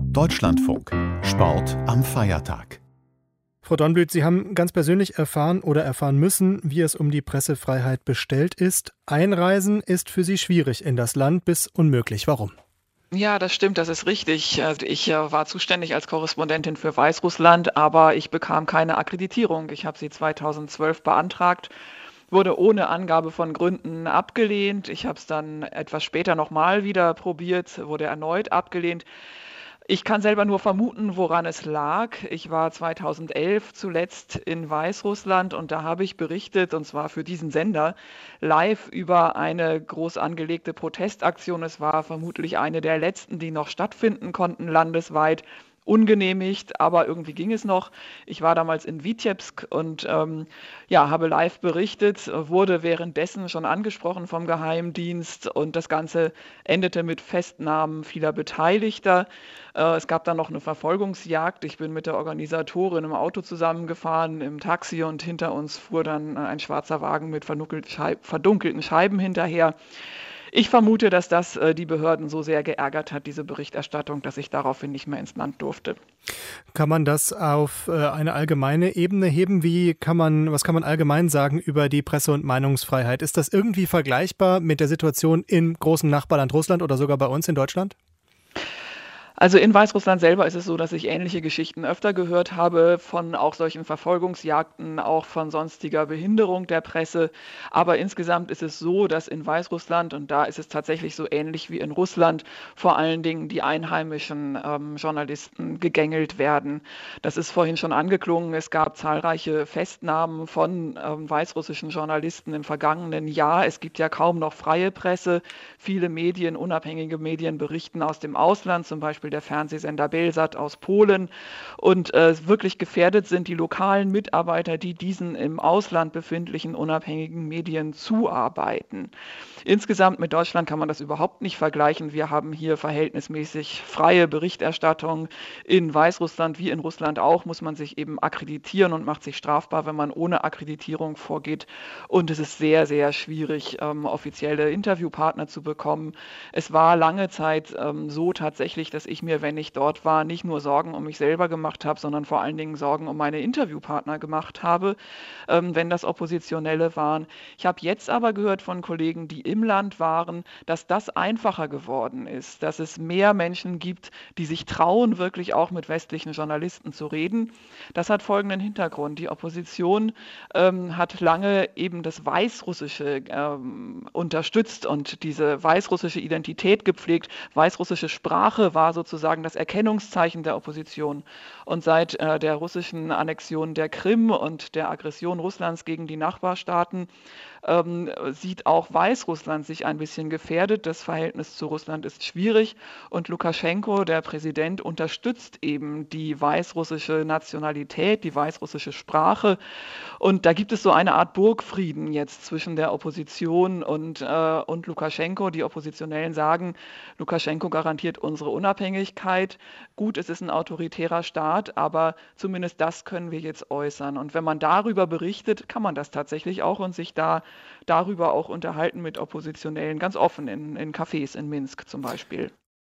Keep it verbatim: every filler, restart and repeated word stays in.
Deutschlandfunk. Sport am Feiertag. Frau Dornblüt, Sie haben ganz persönlich erfahren oder erfahren müssen, wie es um die Pressefreiheit bestellt ist. Einreisen ist für Sie schwierig in das Land bis unmöglich. Warum? Ja, das stimmt, das ist richtig. Also ich äh, war zuständig als Korrespondentin für Weißrussland, aber ich bekam keine Akkreditierung. Ich habe sie zweitausendzwölf beantragt, wurde ohne Angabe von Gründen abgelehnt. Ich habe es dann etwas später nochmal wieder probiert, wurde erneut abgelehnt. Ich kann selber nur vermuten, woran es lag. Ich war zweitausendelf zuletzt in Weißrussland und da habe ich berichtet, und zwar für diesen Sender, live über eine groß angelegte Protestaktion. Es war vermutlich eine der letzten, die noch stattfinden konnten landesweit. Ungenehmigt, aber irgendwie ging es noch. Ich war damals in Witebsk und ähm, ja, habe live berichtet, wurde währenddessen schon angesprochen vom Geheimdienst und das Ganze endete mit Festnahmen vieler Beteiligter. Äh, es gab dann noch eine Verfolgungsjagd. Ich bin mit der Organisatorin im Auto zusammengefahren, im Taxi, und hinter uns fuhr dann ein schwarzer Wagen mit verdunkelten Scheiben hinterher. Ich vermute, dass das äh, die Behörden so sehr geärgert hat, diese Berichterstattung, dass ich daraufhin nicht mehr ins Land durfte. Kann man das auf äh, eine allgemeine Ebene heben? Wie kann man, was kann man allgemein sagen über die Presse- und Meinungsfreiheit? Ist das irgendwie vergleichbar mit der Situation im großen Nachbarland Russland oder sogar bei uns in Deutschland? Also in Weißrussland selber ist es so, dass ich ähnliche Geschichten öfter gehört habe von auch solchen Verfolgungsjagden, auch von sonstiger Behinderung der Presse. Aber insgesamt ist es so, dass in Weißrussland, und da ist es tatsächlich so ähnlich wie in Russland, vor allen Dingen die einheimischen ähm, Journalisten gegängelt werden. Das ist vorhin schon angeklungen. Es gab zahlreiche Festnahmen von ähm, weißrussischen Journalisten im vergangenen Jahr. Es gibt ja kaum noch freie Presse. Viele Medien, unabhängige Medien berichten aus dem Ausland, zum Beispiel der Fernsehsender Belsat aus Polen. Und äh, wirklich gefährdet sind die lokalen Mitarbeiter, die diesen im Ausland befindlichen unabhängigen Medien zuarbeiten. Insgesamt mit Deutschland kann man das überhaupt nicht vergleichen. Wir haben hier verhältnismäßig freie Berichterstattung. In Weißrussland wie in Russland auch muss man sich eben akkreditieren und macht sich strafbar, wenn man ohne Akkreditierung vorgeht. Und es ist sehr, sehr schwierig, ähm, offizielle Interviewpartner zu bekommen. Es war lange Zeit ähm, so tatsächlich, dass ich mir, wenn ich dort war, nicht nur Sorgen um mich selber gemacht habe, sondern vor allen Dingen Sorgen um meine Interviewpartner gemacht habe, ähm, wenn das Oppositionelle waren. Ich habe jetzt aber gehört von Kollegen, die im Land waren, dass das einfacher geworden ist, dass es mehr Menschen gibt, die sich trauen, wirklich auch mit westlichen Journalisten zu reden. Das hat folgenden Hintergrund. Die Opposition ähm, hat lange eben das Weißrussische ähm, unterstützt und diese weißrussische Identität gepflegt. Weißrussische Sprache war sozusagen das Erkennungszeichen der Opposition. Und seit äh, der russischen Annexion der Krim und der Aggression Russlands gegen die Nachbarstaaten ähm, sieht auch Weißrussland sich ein bisschen gefährdet. Das Verhältnis zu Russland ist schwierig und Lukaschenko, der Präsident, unterstützt eben die weißrussische Nationalität, die weißrussische Sprache. Und da gibt es so eine Art Burgfrieden jetzt zwischen der Opposition und, äh, und Lukaschenko. Die Oppositionellen sagen, Lukaschenko garantiert unsere Unabhängigkeit. Gut, es ist ein autoritärer Staat, aber zumindest das können wir jetzt äußern. Und wenn man darüber berichtet, kann man das tatsächlich auch und sich da darüber auch unterhalten mit Oppositionellen, ganz offen in, in Cafés in Minsk zum Beispiel.